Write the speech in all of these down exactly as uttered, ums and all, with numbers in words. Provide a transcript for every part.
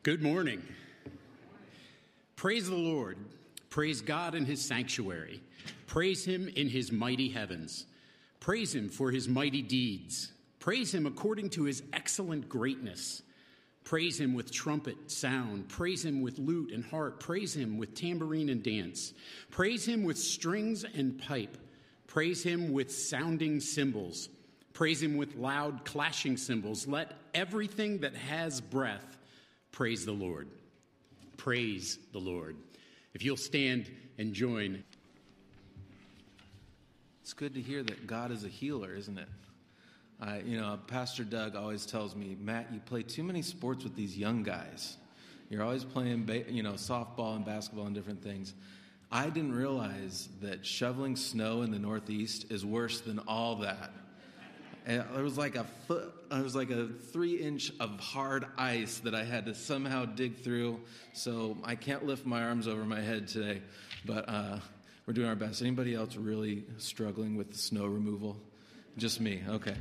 Good morning. Praise the Lord. Praise God in his sanctuary. Praise him in his mighty heavens. Praise him for his mighty deeds. Praise him according to his excellent greatness. Praise him with trumpet sound. Praise him with lute and harp. Praise him with tambourine and dance. Praise him with strings and pipe. Praise him with sounding cymbals. Praise him with loud clashing cymbals. Let everything that has breath praise the Lord. Praise the Lord. If you'll stand and join. It's good to hear that God is a healer, isn't it? Uh, you know, Pastor Doug always tells me, Matt, you play too many sports with these young guys. You're always playing, ba- you know, softball and basketball and different things. I didn't realize that shoveling snow in the Northeast is worse than all that. And it was like a foot, it was like a three inch of hard ice that I had to somehow dig through. So I can't lift my arms over my head today, but uh, we're doing our best. Anybody else really struggling with snow removal? Just me. Okay.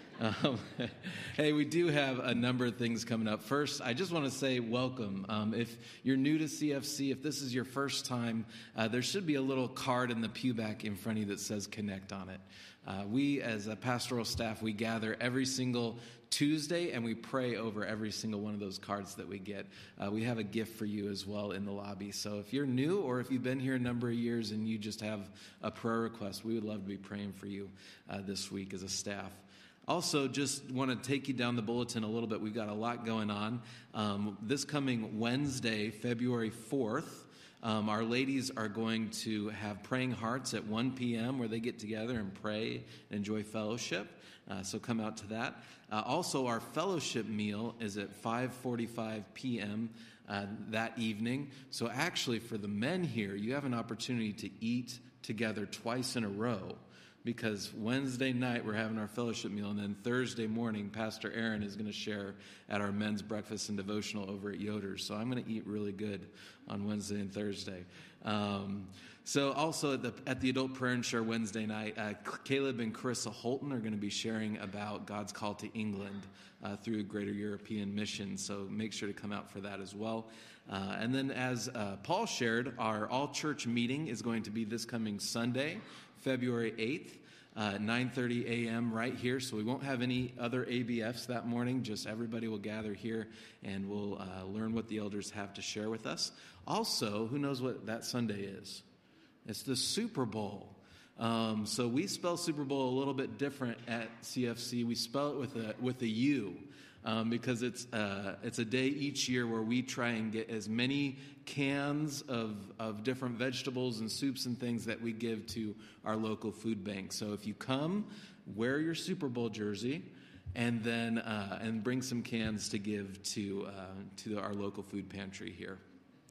Um, hey, we do have a number of things coming up. First, I just want to say welcome. Um, if you're new to C F C, if this is your first time, uh, there should be a little card in the pew back in front of you that says Connect on it. Uh, we, as a pastoral staff, we gather every single Tuesday, and we pray over every single one of those cards that we get. Uh, we have a gift for you as well in the lobby. So if you're new or if you've been here a number of years and you just have a prayer request, we would love to be praying for you uh, this week as a staff. Also, just want to take you down the bulletin a little bit. We've got a lot going on. Um, this coming Wednesday, February fourth, um, our ladies are going to have Praying Hearts at one p.m. where they get together and pray and enjoy fellowship. Uh, so come out to that. Uh, also, our fellowship meal is at five forty-five p.m. Uh, that evening. So actually, for the men here, you have an opportunity to eat together twice in a row. Because Wednesday night we're having our fellowship meal, and then Thursday morning Pastor Aaron is going to share at our men's breakfast and devotional over at Yoder's. So I'm going to eat really good on Wednesday and Thursday. Um, so also at the, at the Adult Prayer and Share Wednesday night, uh, Caleb and Carissa Holton are going to be sharing about God's call to England uh, through a Greater European Mission. So make sure to come out for that as well. Uh, and then as uh, Paul shared, our all-church meeting is going to be this coming Sunday, February eighth, uh, nine thirty a.m. right here. So we won't have any other A B Fs that morning. Just everybody will gather here, and we'll uh, learn what the elders have to share with us. Also, who knows what that Sunday is? It's the Super Bowl. Um, so we spell Super Bowl a little bit different at C F C. We spell it with a with a U. Um, because it's uh, it's a day each year where we try and get as many cans of, of different vegetables and soups and things that we give to our local food bank. So if you come, wear your Super Bowl jersey, and then uh, and bring some cans to give to uh, to our local food pantry here.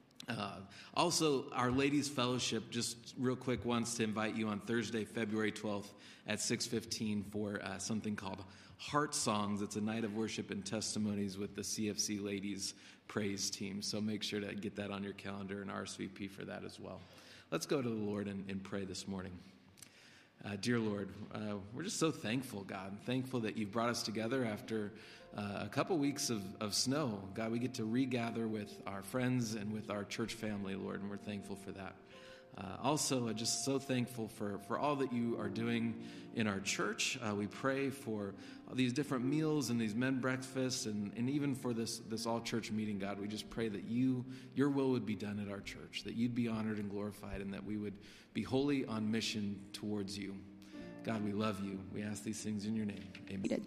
Uh, also, our Ladies Fellowship, just real quick, wants to invite you on Thursday, February twelfth at six fifteen for uh, something called Heart Songs. It's a night of worship and testimonies with the C F C Ladies Praise Team. So make sure to get that on your calendar and R S V P for that as well. Let's go to the Lord and, and pray this morning. Uh, dear Lord, uh, we're just so thankful, God. Thankful that you've brought us together after uh, a couple weeks of, of snow. God, we get to regather with our friends and with our church family, Lord, and we're thankful for that. Uh, also, uh, just so thankful for, for all that you are doing in our church. Uh, we pray for these different meals and these men breakfasts, and, and even for this, this all-church meeting, God. We just pray that you your will would be done at our church, that you'd be honored and glorified, and that we would be wholly on mission towards you. God, we love you. We ask these things in your name. Amen.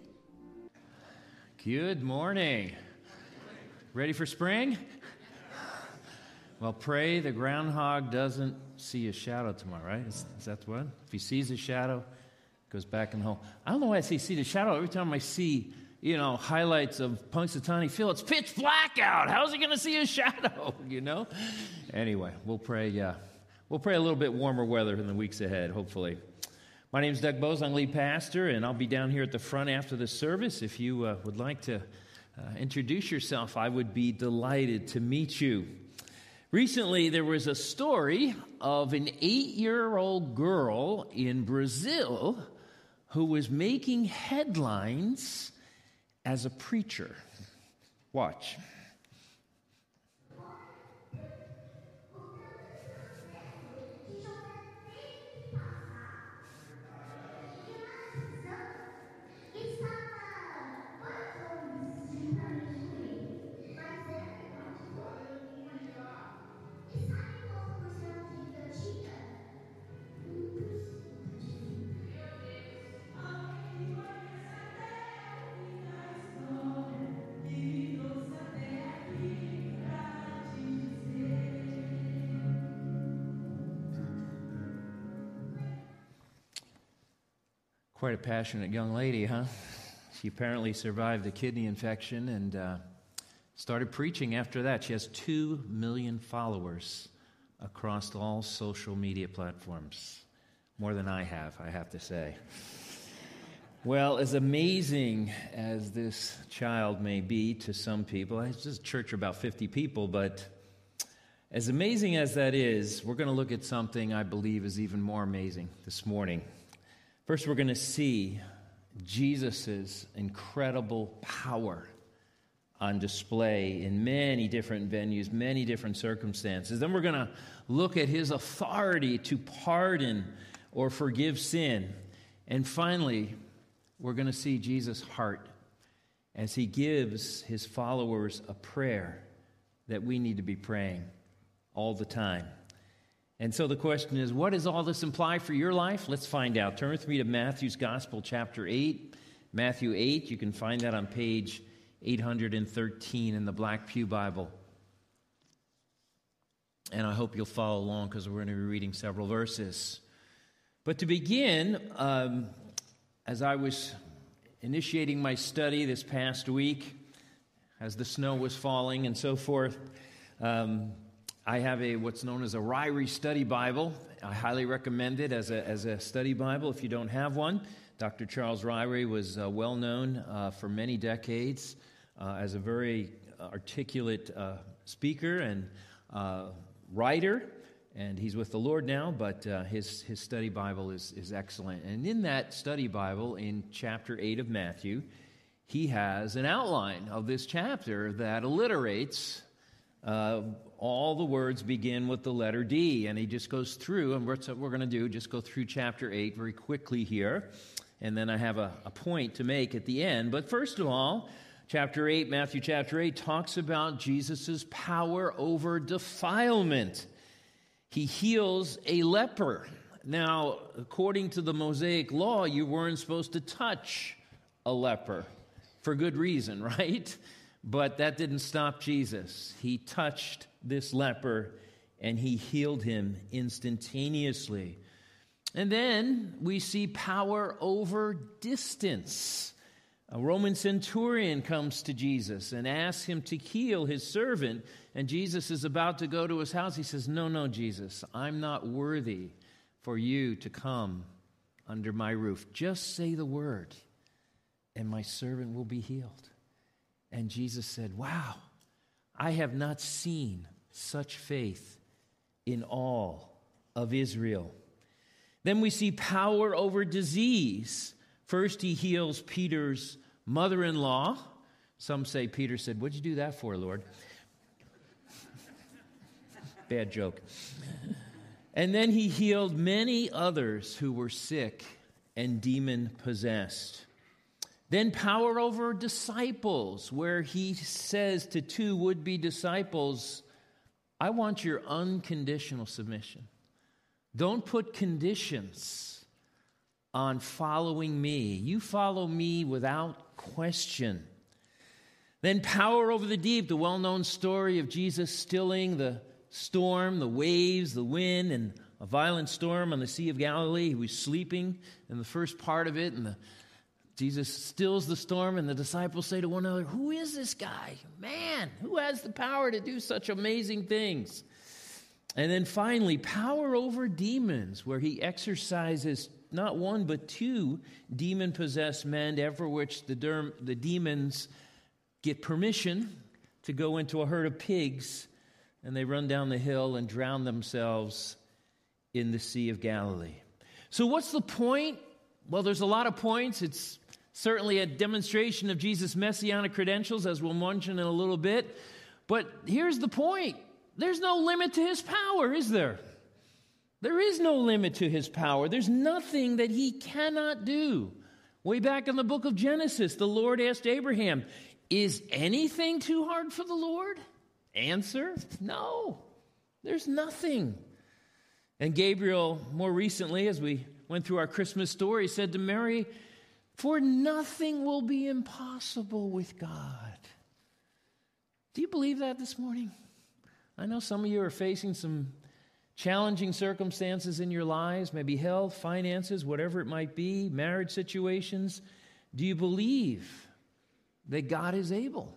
Good morning. Ready for spring? Well, pray the groundhog doesn't see a shadow tomorrow, right? Is, is that what? If he sees a shadow, goes back in the hole. I don't know why I say see the shadow. Every time I see, you know, highlights of Punxsutawney Phil, it's pitch black out. How's he going to see a shadow, you know? Anyway, we'll pray, yeah. We'll pray a little bit warmer weather in the weeks ahead, hopefully. My name is Doug Bose. I'm lead pastor, and I'll be down here at the front after the service. If you uh, would like to uh, introduce yourself, I would be delighted to meet you. Recently, there was a story of an eight-year-old girl in Brazil who was making headlines as a preacher. Watch. Quite a passionate young lady, huh? She apparently survived a kidney infection and uh, started preaching after that. She has two million followers across all social media platforms. More than I have, I have to say. Well, as amazing as this child may be to some people, it's just a church of about fifty people, but as amazing as that is, we're going to look at something I believe is even more amazing this morning. First, we're going to see Jesus' incredible power on display in many different venues, many different circumstances. Then we're going to look at his authority to pardon or forgive sin. And finally, we're going to see Jesus' heart as he gives his followers a prayer that we need to be praying all the time. And so the question is, what does all this imply for your life? Let's find out. Turn with me to Matthew's Gospel, chapter eight. Matthew eight, you can find that on page eight hundred thirteen in the Black Pew Bible. And I hope you'll follow along because we're going to be reading several verses. But to begin, um, as I was initiating my study this past week, as the snow was falling and so forth, um, I have a what's known as a Ryrie Study Bible. I highly recommend it as a as a study Bible if you don't have one. Doctor Charles Ryrie was uh, well known uh, for many decades uh, as a very articulate uh, speaker and uh, writer, and he's with the Lord now. But uh, his his study Bible is is excellent. And in that study Bible, in chapter eight of Matthew, he has an outline of this chapter that alliterates. Uh, all the words begin with the letter D, and he just goes through, and what we're going to do, just go through chapter eight very quickly here, and then I have a, a point to make at the end. But first of all, chapter eight, Matthew chapter eight, talks about Jesus' power over defilement. He heals a leper. Now, according to the Mosaic law, you weren't supposed to touch a leper for good reason, right? But that didn't stop Jesus. He touched this leper and he healed him instantaneously. And then we see power over distance. A Roman centurion comes to Jesus and asks him to heal his servant. And Jesus is about to go to his house. He says, no, no, Jesus, I'm not worthy for you to come under my roof. Just say the word and my servant will be healed. And Jesus said, wow, I have not seen such faith in all of Israel. Then we see power over disease. First, he heals Peter's mother-in-law. Some say Peter said, what'd you do that for, Lord? Bad joke. And then he healed many others who were sick and demon-possessed. Then power over disciples, where he says to two would-be disciples, I want your unconditional submission. Don't put conditions on following me. You follow me without question. Then power over the deep, the well-known story of Jesus stilling the storm, the waves, the wind, and a violent storm on the Sea of Galilee. He was sleeping in the first part of it, and the Jesus stills the storm, and the disciples say to one another, who is this guy? Man, who has the power to do such amazing things? And then finally, power over demons, where he exorcises not one but two demon-possessed men, after which the, derm, the demons get permission to go into a herd of pigs, and they run down the hill and drown themselves in the Sea of Galilee. So what's the point? Well, there's a lot of points. It's certainly a demonstration of Jesus' messianic credentials, as we'll mention in a little bit. But here's the point. There's no limit to his power, is there? There is no limit to his power. There's nothing that he cannot do. Way back in the book of Genesis, the Lord asked Abraham, is anything too hard for the Lord? Answer, no. There's nothing. And Gabriel, more recently, as we went through our Christmas story, said to Mary, for nothing will be impossible with God. Do you believe that this morning? I know some of you are facing some challenging circumstances in your lives, maybe health, finances, whatever it might be, marriage situations, do you believe that God is able?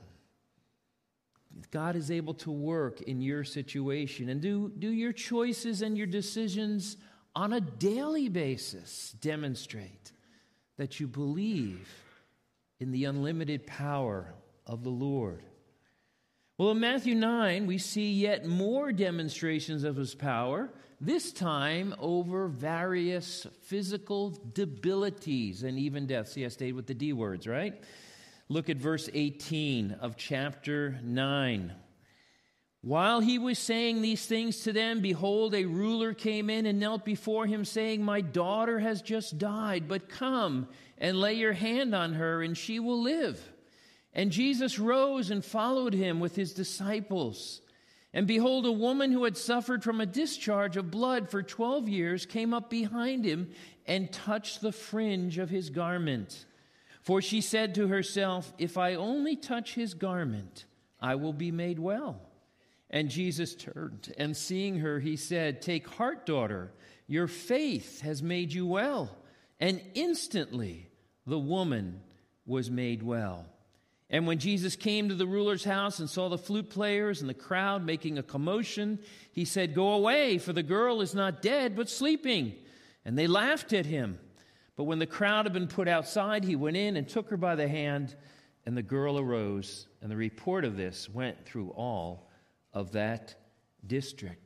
God is able to work in your situation. And do, do your choices and your decisions on a daily basis demonstrate that you believe in the unlimited power of the Lord? Well, in Matthew nine, we see yet more demonstrations of his power, this time over various physical debilities and even death. See, I stayed with the D words, right? Look at verse eighteen of chapter nine. While he was saying these things to them, behold, a ruler came in and knelt before him, saying, My daughter has just died, but come and lay your hand on her, and she will live. And Jesus rose and followed him with his disciples. And behold, a woman who had suffered from a discharge of blood for twelve years came up behind him and touched the fringe of his garment. For she said to herself, If I only touch his garment, I will be made well. And Jesus turned, and seeing her, he said, Take heart, daughter, your faith has made you well. And instantly the woman was made well. And when Jesus came to the ruler's house and saw the flute players and the crowd making a commotion, he said, Go away, for the girl is not dead, but sleeping. And they laughed at him. But when the crowd had been put outside, he went in and took her by the hand, and the girl arose. And the report of this went through all of that district.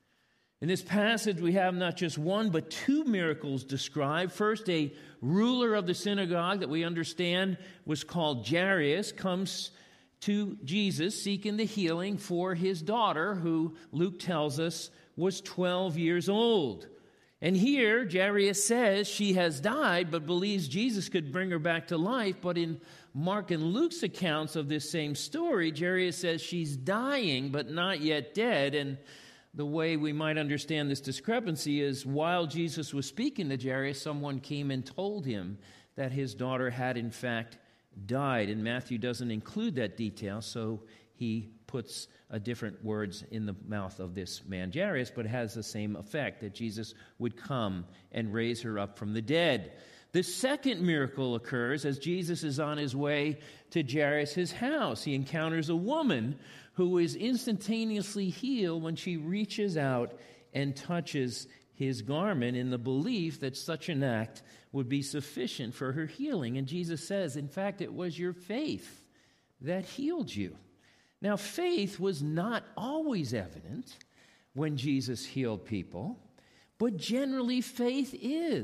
In this passage, we have not just one, but two miracles described. First, a ruler of the synagogue that we understand was called Jairus comes to Jesus seeking the healing for his daughter, who Luke tells us was twelve years old. And here, Jairus says she has died, but believes Jesus could bring her back to life. But in Mark and Luke's accounts of this same story, Jairus says she's dying, but not yet dead. And the way we might understand this discrepancy is while Jesus was speaking to Jairus, someone came and told him that his daughter had in fact died. And Matthew doesn't include that detail, so he puts a different words in the mouth of this man Jairus, but has the same effect, that Jesus would come and raise her up from the dead. The second miracle occurs as Jesus is on his way to Jairus' house. He encounters a woman who is instantaneously healed when she reaches out and touches his garment in the belief that such an act would be sufficient for her healing. And Jesus says, in fact, it was your faith that healed you. Now, faith was not always evident when Jesus healed people, but generally faith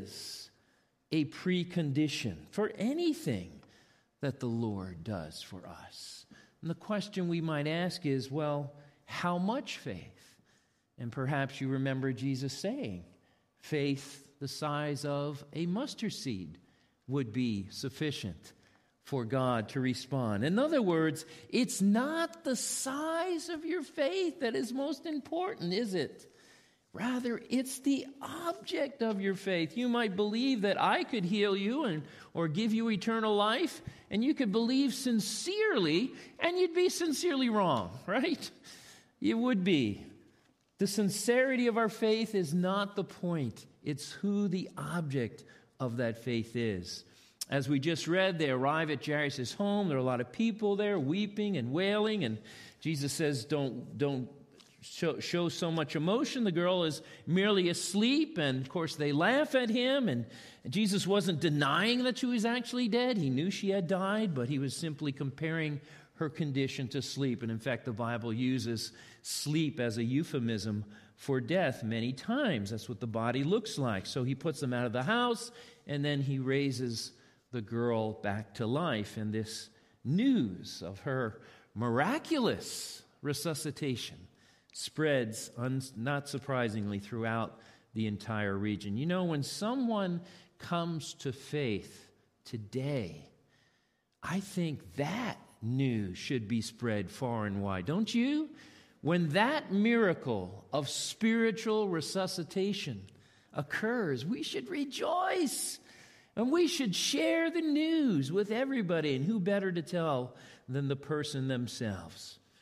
is a precondition for anything that the Lord does for us. And the question we might ask is, well, how much faith? And perhaps you remember Jesus saying, faith the size of a mustard seed would be sufficient for God to respond. In other words, it's not the size of your faith that is most important, is it? Rather, it's the object of your faith. You might believe that I could heal you and or give you eternal life, and you could believe sincerely, and you'd be sincerely wrong, right? You would be. The sincerity of our faith is not the point. It's who the object of that faith is. As we just read, they arrive at Jairus' home. There are a lot of people there weeping and wailing, and Jesus says, don't, don't show, show so much emotion. The girl is merely asleep, and of course they laugh at him, and Jesus wasn't denying that she was actually dead. He knew she had died, but he was simply comparing her condition to sleep. And in fact, the Bible uses sleep as a euphemism for death many times. That's what the body looks like. So he puts them out of the house, and then he raises the girl back to life. And this news of her miraculous resuscitation spreads, un- not surprisingly, throughout the entire region. You know, when someone comes to faith today, I think that news should be spread far and wide, don't you? When that miracle of spiritual resuscitation occurs, we should rejoice. And we should share the news with everybody. And who better to tell than the person themselves?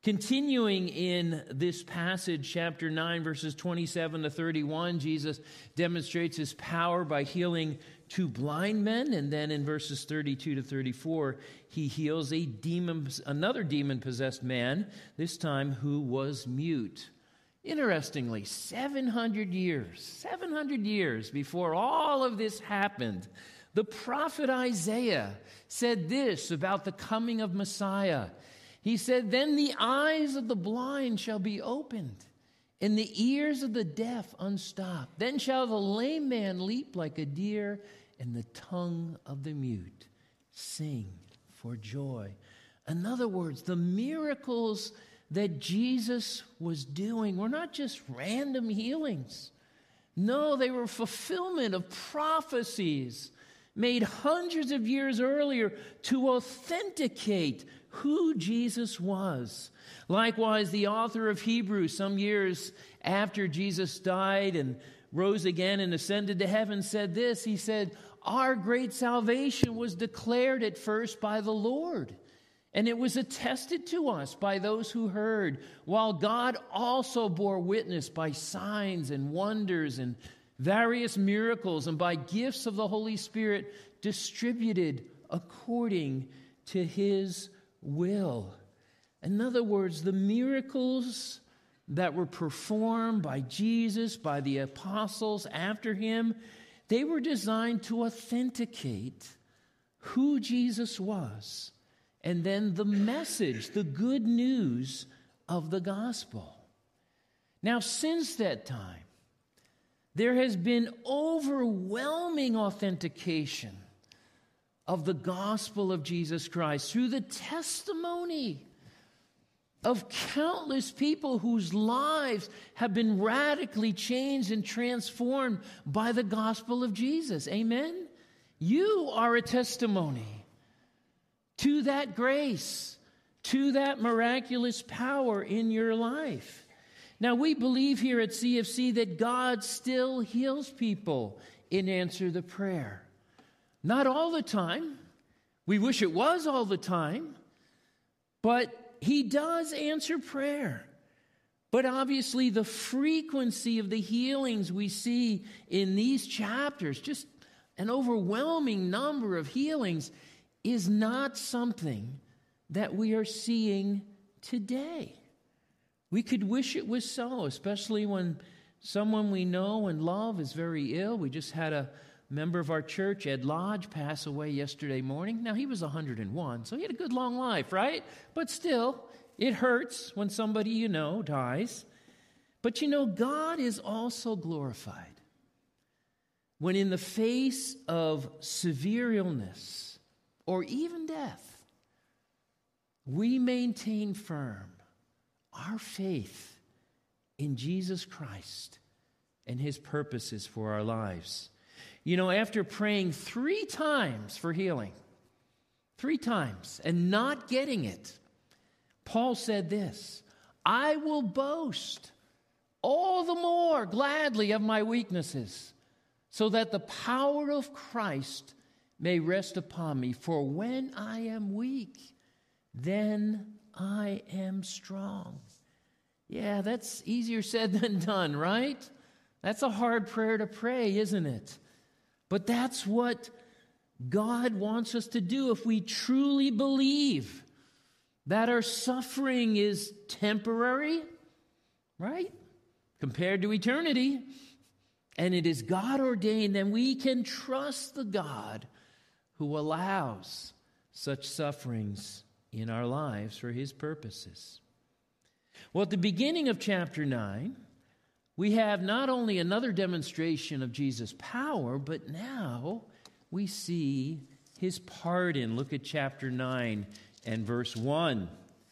Continuing in this passage, chapter nine, verses twenty-seven to thirty-one, Jesus demonstrates his power by healing two blind men. And then in verses thirty-two to thirty-four, he heals a demon, another demon-possessed man, this time who was mute. Interestingly, seven hundred years, seven hundred years before all of this happened, the prophet Isaiah said this about the coming of Messiah. He said, "Then the eyes of the blind shall be opened, and the ears of the deaf unstopped. Then shall the lame man leap like a deer, and the tongue of the mute sing for joy." In other words, the miracles that Jesus was doing were not just random healings. No, they were fulfillment of prophecies made hundreds of years earlier to authenticate who Jesus was. Likewise, the author of Hebrews, some years after Jesus died and rose again and ascended to heaven, said this. He said, "Our great salvation was declared at first by the Lord, and it was attested to us by those who heard, while God also bore witness by signs and wonders and various miracles and by gifts of the Holy Spirit distributed according to his will." In other words, the miracles that were performed by Jesus, by the apostles after him, they were designed to authenticate who Jesus was, and then the message, the good news of the gospel. Now, since that time, there has been overwhelming authentication of the gospel of Jesus Christ through the testimony of countless people whose lives have been radically changed and transformed by the gospel of Jesus. Amen? You are a testimony to that grace, to that miraculous power in your life. Now, we believe here at C F C that God still heals people in answer to prayer. Not all the time. We wish it was all the time. But he does answer prayer. But obviously, the frequency of the healings we see in these chapters, just an overwhelming number of healings, is not something that we are seeing today. We could wish it was so, especially when someone we know and love is very ill. We just had a member of our church, Ed Lodge, pass away yesterday morning. Now, he was one hundred and one, so he had a good long life, right? But still, it hurts when somebody you know dies. But you know, God is also glorified when in the face of severe illness or even death, we maintain firm our faith in Jesus Christ and his purposes for our lives. You know, after praying three times for healing, three times, and not getting it, Paul said this, "I will boast all the more gladly of my weaknesses, so that the power of Christ may rest upon me. For when I am weak, then I am strong." Yeah, that's easier said than done, right? That's a hard prayer to pray, isn't it? But that's what God wants us to do if we truly believe that our suffering is temporary, right? Compared to eternity. And it is God ordained, then we can trust the God who allows such sufferings in our lives for his purposes. Well, at the beginning of chapter nine, we have not only another demonstration of Jesus' power, but now we see his pardon. Look at chapter nine and verse one.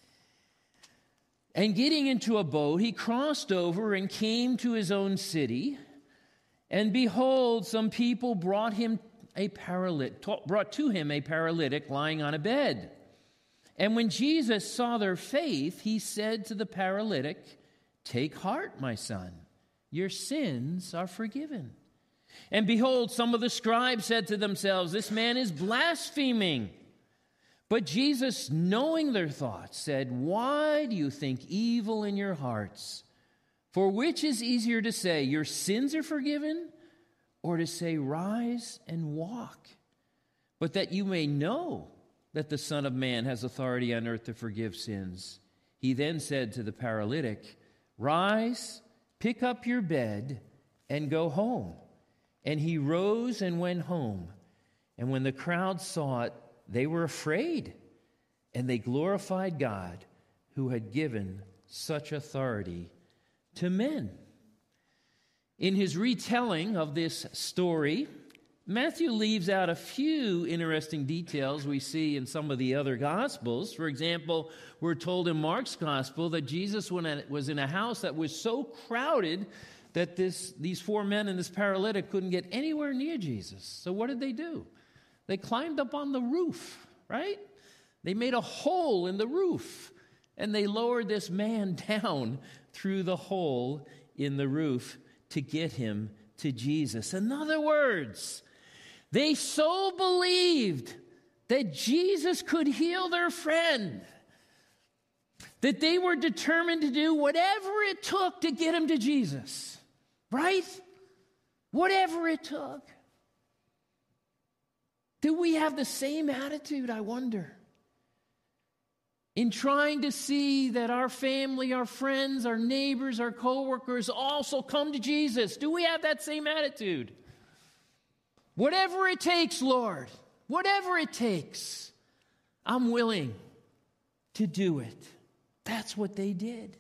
"And getting into a boat, he crossed over and came to his own city. And behold, some people brought him a paralytic, brought to him a paralytic lying on a bed. And when Jesus saw their faith, he said to the paralytic, 'Take heart, my son. Your sins are forgiven.' And behold, some of the scribes said to themselves, 'This man is blaspheming.' But Jesus, knowing their thoughts, said, "Why do you think evil in your hearts? For which is easier to say, 'Your sins are forgiven,' or to say, 'Rise and walk'? But that you may know that the Son of Man has authority on earth to forgive sins." He then said to the paralytic, "Rise, pick up your bed, and go home." And he rose and went home. And when the crowd saw it, they were afraid, and they glorified God, who had given such authority to men. In his retelling of this story, Matthew leaves out a few interesting details we see in some of the other Gospels. For example, we're told in Mark's Gospel that Jesus was in a house that was so crowded that this, these four men and this paralytic couldn't get anywhere near Jesus. So what did they do? They climbed up on the roof, right? They made a hole in the roof, and they lowered this man down through the hole in the roof to get him to Jesus. In other words, they so believed that Jesus could heal their friend that they were determined to do whatever it took to get him to Jesus, right? Whatever it took. Do we have the same attitude, I wonder? In trying to see that our family, our friends, our neighbors, our coworkers also come to Jesus. Do we have that same attitude? Whatever it takes, Lord, whatever it takes, I'm willing to do it. That's what they did.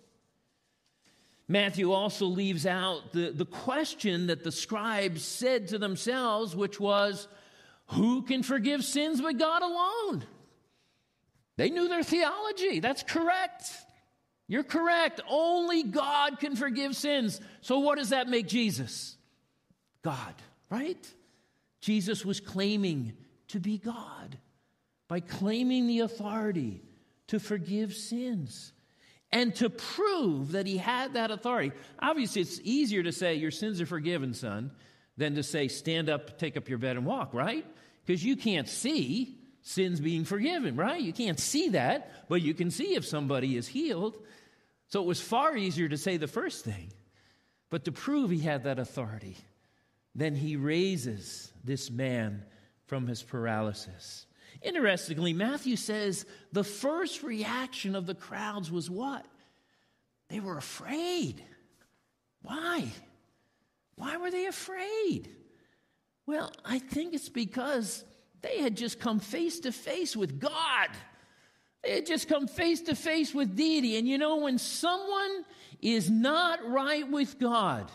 Matthew also leaves out the, the question that the scribes said to themselves, which was, who can forgive sins but God alone? They knew their theology. That's correct. You're correct. Only God can forgive sins. So what does that make Jesus? God, right? Jesus was claiming to be God by claiming the authority to forgive sins and to prove that he had that authority. Obviously, it's easier to say, your sins are forgiven, son, than to say, stand up, take up your bed and walk, right? Because you can't see sins being forgiven, right? You can't see that, but you can see if somebody is healed. So it was far easier to say the first thing. But to prove he had that authority, then he raises this man from his paralysis. Interestingly, Matthew says the first reaction of the crowds was what? They were afraid. Why? Why were they afraid? Well, I think it's because they had just come face to face with God. They had just come face to face with deity. And you know, when someone is not right with God,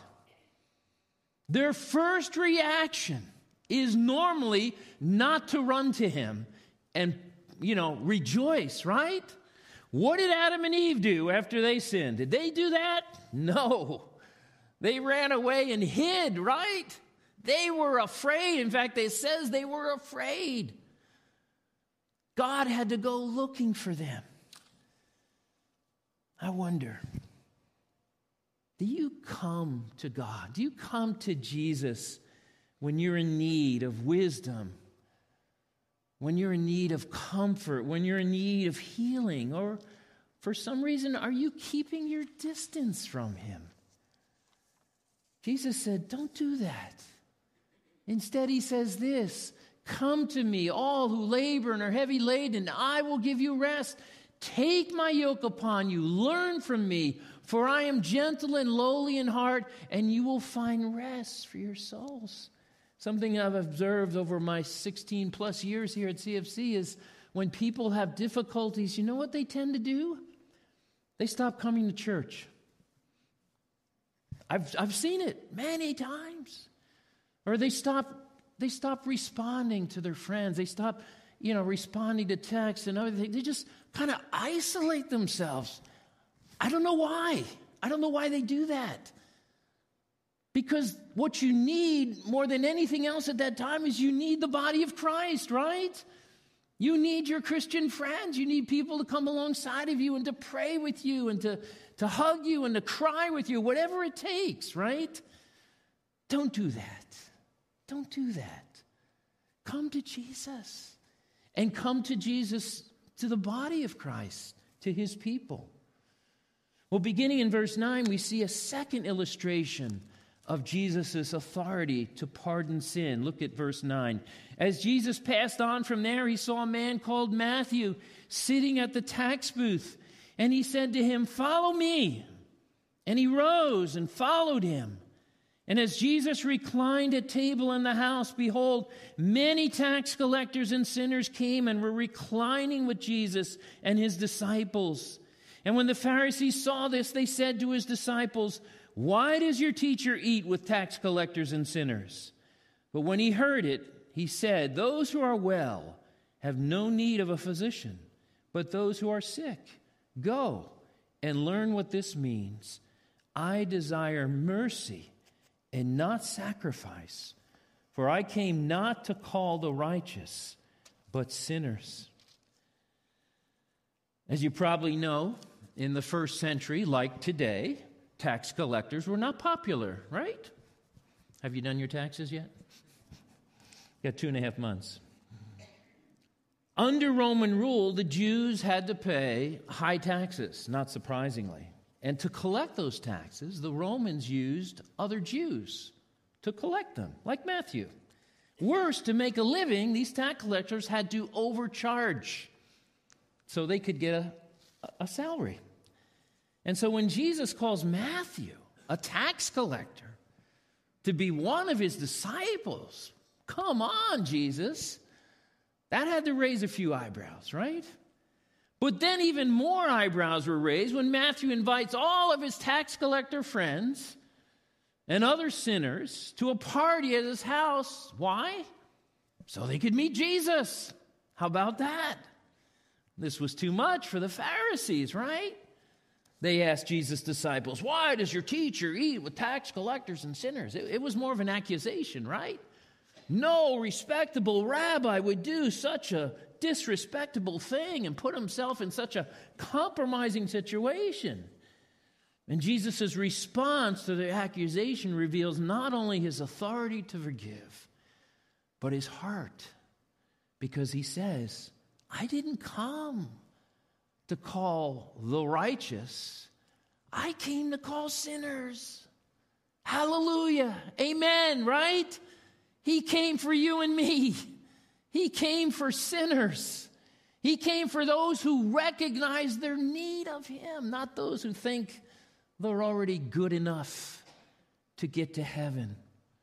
their first reaction is normally not to run to him and, you know, rejoice, right? What did Adam and Eve do after they sinned? Did they do that? No. They ran away and hid, right? They were afraid. In fact, it says they were afraid. God had to go looking for them. I wonder, do you come to God? Do you come to Jesus when you're in need of wisdom, when you're in need of comfort, when you're in need of healing, or for some reason, are you keeping your distance from him? Jesus said, don't do that. Instead, he says this, come to me, all who labor and are heavy laden, and I will give you rest. Take my yoke upon you, learn from me, for I am gentle and lowly in heart, and you will find rest for your souls. Something I've observed over my sixteen plus years here at C F C is when people have difficulties, you know what they tend to do? They stop coming to church. I've I've seen it many times. Or they stop they stop responding to their friends. They stop, you know, responding to texts and other things. They just kind of isolate themselves. I don't know why. I don't know why they do that. Because what you need more than anything else at that time is you need the body of Christ, right? You need your Christian friends. You need people to come alongside of you and to pray with you and to, to hug you and to cry with you, whatever it takes, right? Don't do that. Don't do that. Come to Jesus and come to Jesus, to the body of Christ, to his people. Well, beginning in verse nine, we see a second illustration of Jesus' authority to pardon sin. Look at verse nine. As Jesus passed on from there, he saw a man called Matthew sitting at the tax booth, and he said to him, "Follow me." And he rose and followed him. And as Jesus reclined at table in the house, behold, many tax collectors and sinners came and were reclining with Jesus and his disciples. And when the Pharisees saw this, they said to his disciples, "Why does your teacher eat with tax collectors and sinners?" But when he heard it, he said, "Those who are well have no need of a physician, but those who are sick. Go and learn what this means. I desire mercy and not sacrifice, for I came not to call the righteous, but sinners." As you probably know, in the first century, like today, tax collectors were not popular, right? Have you done your taxes yet? You got two and a half months. Under Roman rule, the Jews had to pay high taxes, not surprisingly. And to collect those taxes, the Romans used other Jews to collect them, like Matthew. Worse, to make a living, these tax collectors had to overcharge so they could get a, a salary. And so when Jesus calls Matthew, a tax collector, to be one of his disciples, come on, Jesus, that had to raise a few eyebrows, right? But then even more eyebrows were raised when Matthew invites all of his tax collector friends and other sinners to a party at his house. Why? So they could meet Jesus. How about that? This was too much for the Pharisees, right? They asked Jesus' disciples, "Why does your teacher eat with tax collectors and sinners?" It, it was more of an accusation, right? No respectable rabbi would do such a disrespectable thing and put himself in such a compromising situation. And Jesus' response to the accusation reveals not only his authority to forgive, but his heart. Because he says, "I didn't come to call the righteous. I came to call sinners." Hallelujah. Amen, right? He came for you and me. He came for sinners. He came for those who recognize their need of him, not those who think they're already good enough to get to heaven.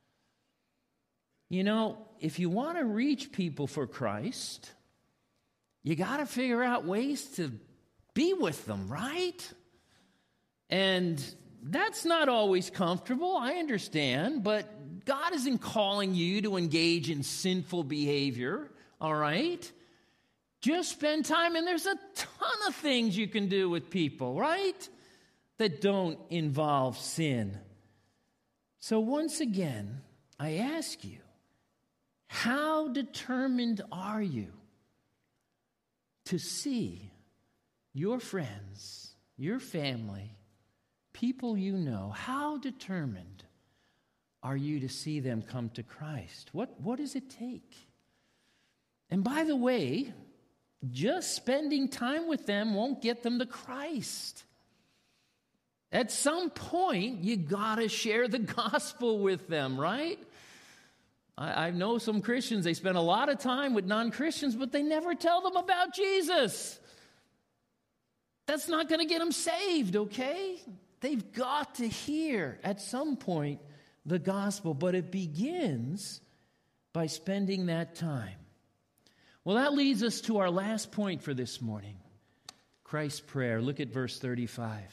You know, if you want to reach people for Christ, you got to figure out ways to be with them, right? And that's not always comfortable, I understand, but God isn't calling you to engage in sinful behavior, all right? Just spend time, and there's a ton of things you can do with people, right? That don't involve sin. So once again, I ask you, how determined are you to see your friends, your family, people you know, how determined are you to see them come to Christ? What, what does it take? And by the way, just spending time with them won't get them to Christ. At some point, you got to share the gospel with them, right? I, I know some Christians, they spend a lot of time with non-Christians, but they never tell them about Jesus. That's not going to get them saved, okay? They've got to hear at some point the gospel, but it begins by spending that time. Well, that leads us to our last point for this morning, Christ's prayer. Look at verse thirty-five.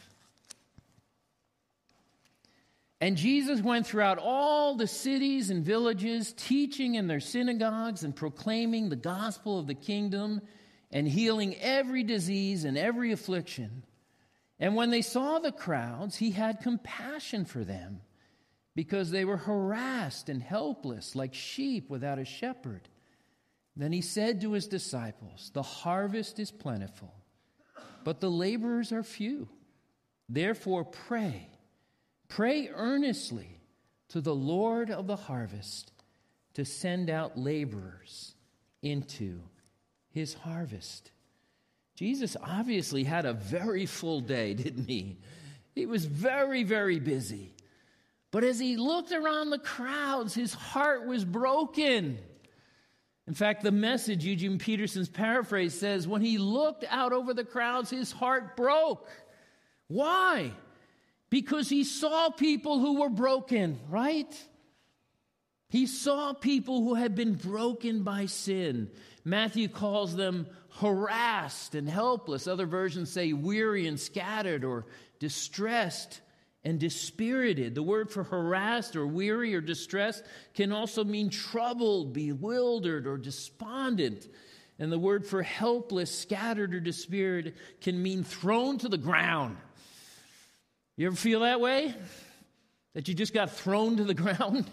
And Jesus went throughout all the cities and villages, teaching in their synagogues and proclaiming the gospel of the kingdom and healing every disease and every affliction. And when they saw the crowds, he had compassion for them, because they were harassed and helpless like sheep without a shepherd. Then he said to his disciples, "The harvest is plentiful, but the laborers are few. Therefore pray, pray earnestly to the Lord of the harvest to send out laborers into his harvest. Jesus obviously had a very full day, didn't he? He was very, very busy. But as he looked around the crowds, his heart was broken. In fact, the Message, Eugene Peterson's paraphrase, says, when he looked out over the crowds, his heart broke. Why? Because he saw people who were broken, right? He saw people who had been broken by sin. Matthew calls them harassed and helpless. Other versions say weary and scattered, or distressed and dispirited. The word for harassed or weary or distressed can also mean troubled, bewildered, or despondent. And the word for helpless, scattered, or dispirited can mean thrown to the ground. You ever feel that way? That you just got thrown to the ground?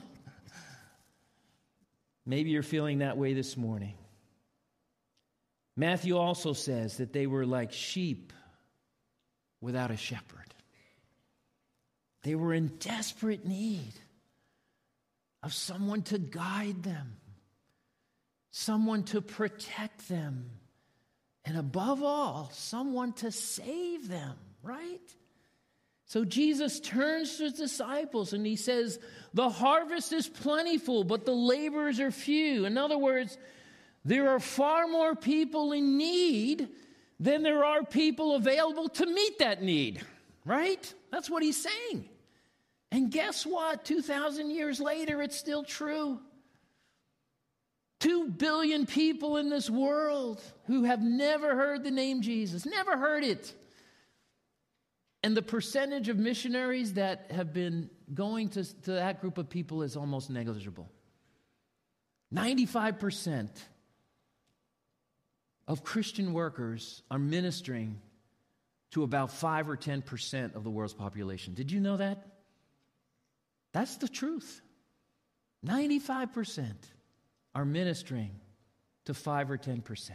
Maybe you're feeling that way this morning. Matthew also says that they were like sheep without a shepherd. They were in desperate need of someone to guide them, someone to protect them, and above all, someone to save them, right? So Jesus turns to his disciples and he says, the harvest is plentiful, but the laborers are few. In other words, there are far more people in need than there are people available to meet that need, right? That's what he's saying. And guess what? two thousand years later, it's still true. Two billion people in this world who have never heard the name Jesus, never heard it. And the percentage of missionaries that have been going to, to that group of people is almost negligible. ninety-five percent of Christian workers are ministering to about five or ten percent of the world's population. Did you know that? That's the truth. ninety-five percent are ministering to five or ten percent.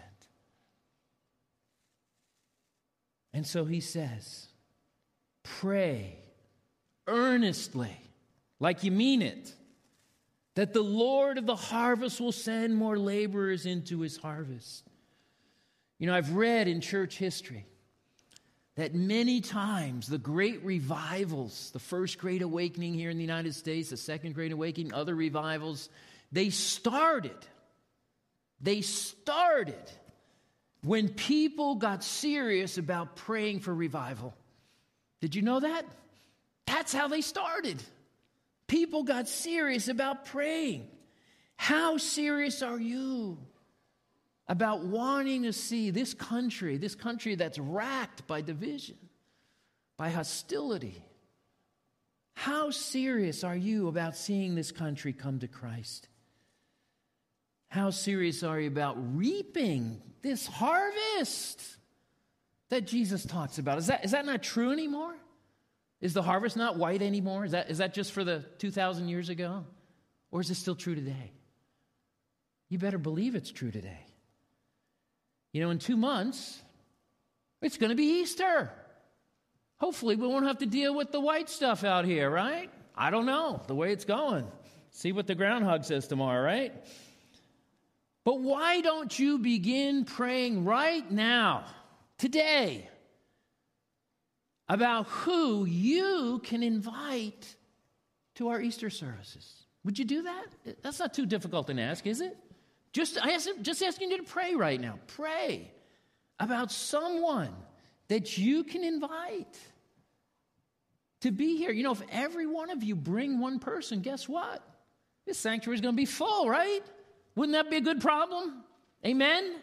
And so he says, pray earnestly, like you mean it, that the Lord of the harvest will send more laborers into his harvest. You know, I've read in church history that many times the great revivals, the first great awakening here in the United States, the second great awakening, other revivals, they started, they started when people got serious about praying for revival. Did you know that? That's how they started. People got serious about praying. How serious are you about wanting to see this country, this country that's racked by division, by hostility? How serious are you about seeing this country come to Christ? How serious are you about reaping this harvest that Jesus talks about? Is that, is that not true anymore? Is the harvest not white anymore? Is that, is that just for the two thousand years ago? Or is it still true today? You better believe it's true today. You know, in two months, it's going to be Easter. Hopefully we won't have to deal with the white stuff out here, right? I don't know the way it's going. See what the groundhog says tomorrow, right? But why don't you begin praying right now, today, about who you can invite to our Easter services? Would you do that? That's not too difficult an ask, is it? Just, I ask, just asking you to pray right now. Pray about someone that you can invite to be here. You know, if every one of you bring one person, guess what? This sanctuary is going to be full, right? Wouldn't that be a good problem? Amen?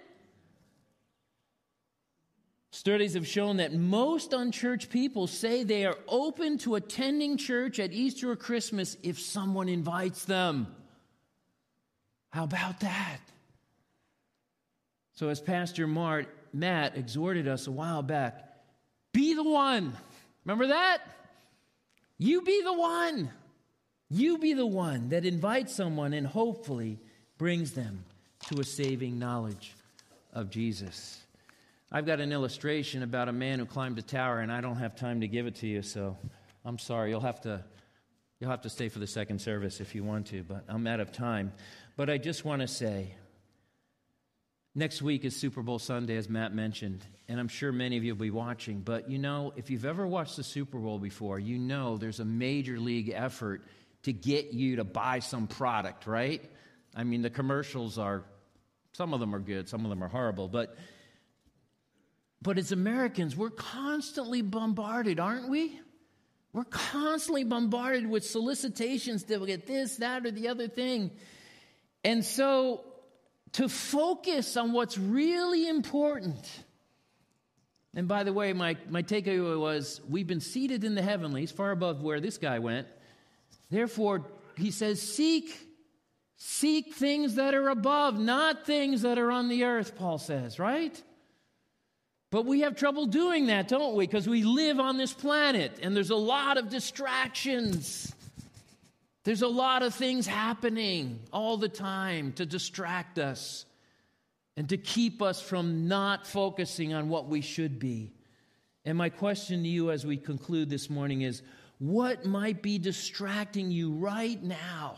Studies have shown that most unchurched people say they are open to attending church at Easter or Christmas if someone invites them. How about that? So as Pastor Mart, Matt exhorted us a while back, be the one. Remember that? You be the one. You be the one that invites someone and hopefully brings them to a saving knowledge of Jesus. I've got an illustration about a man who climbed a tower, and I don't have time to give it to you, so I'm sorry. You'll have to you'll have to stay for the second service if you want to, but I'm out of time. But I just want to say Next week is Super Bowl Sunday, as Matt mentioned, and I'm sure many of you will be watching. But, you know, if you've ever watched the Super Bowl before, you know there's a major league effort to get you to buy some product, right? I mean, the commercials are, some of them are good, some of them are horrible. But, but as Americans, we're constantly bombarded, aren't we? We're constantly bombarded with solicitations to get this, that, or the other thing. And so to focus on what's really important. And by the way, my, my takeaway was, we've been seated in the heavenlies, far above where this guy went. Therefore, he says, seek, seek things that are above, not things that are on the earth, Paul says, right? But we have trouble doing that, don't we? Because we live on this planet, and there's a lot of distractions. There's a lot of things happening all the time to distract us and to keep us from not focusing on what we should be. And my question to you as we conclude this morning is, what might be distracting you right now,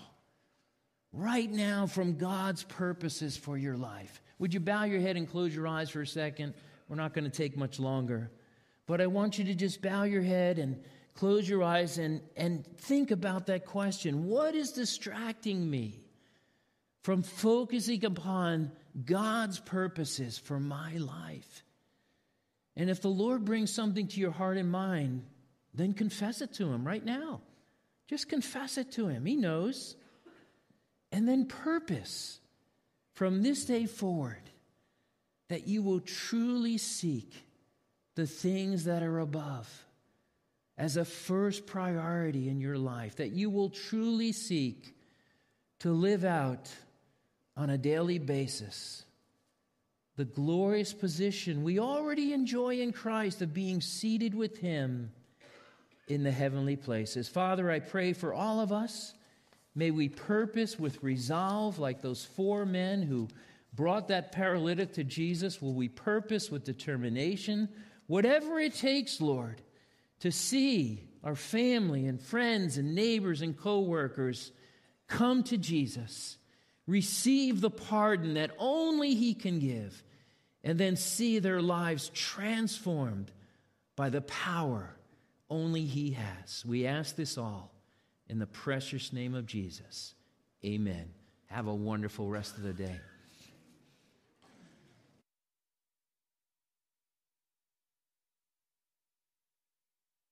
right now from God's purposes for your life? Would you bow your head and close your eyes for a second? We're not going to take much longer. But I want you to just bow your head and close your eyes and, and think about that question. What is distracting me from focusing upon God's purposes for my life? And if the Lord brings something to your heart and mind, then confess it to Him right now. Just confess it to Him. He knows. And then purpose from this day forward that you will truly seek the things that are above as a first priority in your life, that you will truly seek to live out on a daily basis the glorious position we already enjoy in Christ of being seated with Him in the heavenly places. Father, I pray for all of us. May we purpose with resolve like those four men who brought that paralytic to Jesus. Will we purpose with determination, whatever it takes, Lord, to see our family and friends and neighbors and co-workers come to Jesus, receive the pardon that only He can give, and then see their lives transformed by the power only He has. We ask this all in the precious name of Jesus. Amen. Have a wonderful rest of the day.